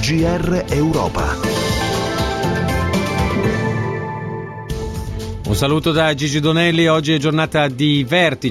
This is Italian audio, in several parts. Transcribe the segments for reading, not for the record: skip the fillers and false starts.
GR Europa. Un saluto da Gigi Donelli. Oggi è giornata di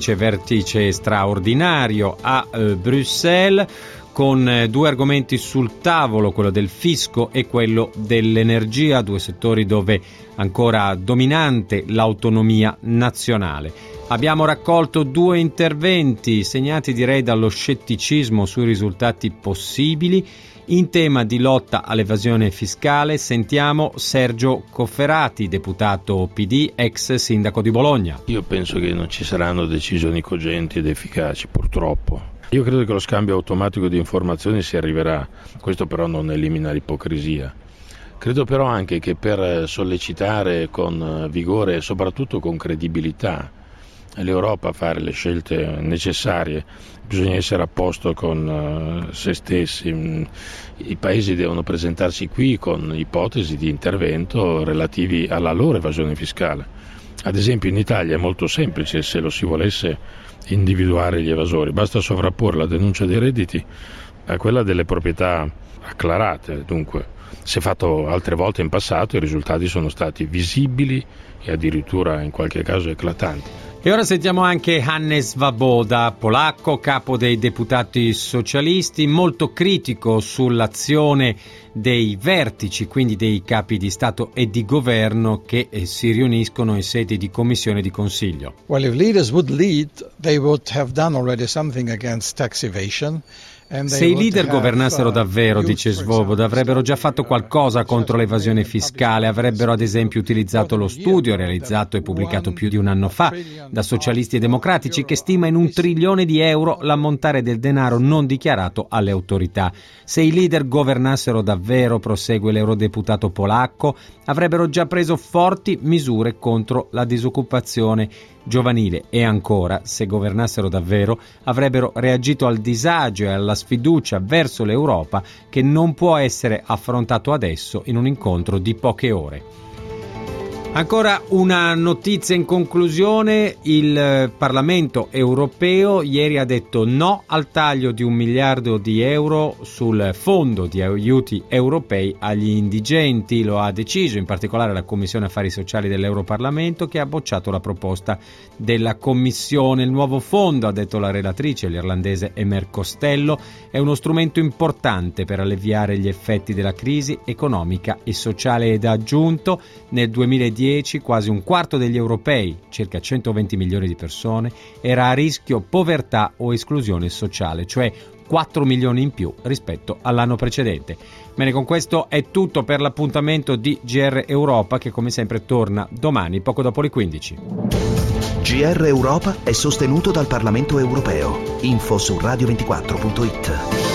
vertice straordinario a Bruxelles, con due argomenti sul tavolo, quello del fisco e quello dell'energia, due settori dove ancora dominante l'autonomia nazionale. Abbiamo raccolto due interventi segnati, direi, dallo scetticismo sui risultati possibili. In tema di lotta all'evasione fiscale sentiamo Sergio Cofferati, deputato PD, ex sindaco di Bologna. Io penso che non ci saranno decisioni cogenti ed efficaci, purtroppo. Io credo che lo scambio automatico di informazioni si arriverà, questo però non elimina l'ipocrisia. Credo però anche che per sollecitare con vigore e soprattutto con credibilità l'Europa a fare le scelte necessarie bisogna essere a posto con se stessi. I paesi devono presentarsi qui con ipotesi di intervento relativi alla loro evasione fiscale. Ad esempio in Italia è molto semplice, se lo si volesse individuare gli evasori, basta sovrapporre la denuncia dei redditi a quella delle proprietà acclarate. Dunque, si è fatto altre volte in passato, i risultati sono stati visibili e addirittura in qualche caso eclatanti. E ora sentiamo anche Hannes Swoboda, polacco, capo dei deputati socialisti, molto critico sull'azione dei vertici, quindi dei capi di Stato e di governo che si riuniscono in sede di commissione di consiglio. Well, if leaders would lead, they would have done already something against tax evasion. Se i leader governassero davvero, dice Swoboda, avrebbero già fatto qualcosa contro l'evasione fiscale, avrebbero ad esempio utilizzato lo studio realizzato e pubblicato più di un anno fa da socialisti e democratici che stima in €1 trilione l'ammontare del denaro non dichiarato alle autorità. Se i leader governassero davvero, prosegue l'eurodeputato polacco, avrebbero già preso forti misure contro la disoccupazione giovanile e ancora, se governassero davvero, avrebbero reagito al disagio e alla sfiducia verso l'Europa che non può essere affrontato adesso in un incontro di poche ore. Ancora una notizia in conclusione: il Parlamento europeo ieri ha detto no al taglio di €1 miliardo sul fondo di aiuti europei agli indigenti. Lo ha deciso in particolare la Commissione Affari Sociali dell'Europarlamento, che ha bocciato la proposta della Commissione. Il nuovo fondo, ha detto la relatrice, l'irlandese Emer Costello, è uno strumento importante per alleviare gli effetti della crisi economica e sociale ed ha aggiunto: nel 2010 quasi un quarto degli europei, circa 120 milioni di persone, era a rischio povertà o esclusione sociale, cioè 4 milioni in più rispetto all'anno precedente. Bene, con questo è tutto per l'appuntamento di GR Europa, che come sempre torna domani poco dopo le 15. GR Europa è sostenuto dal Parlamento europeo. Info su radio24.it.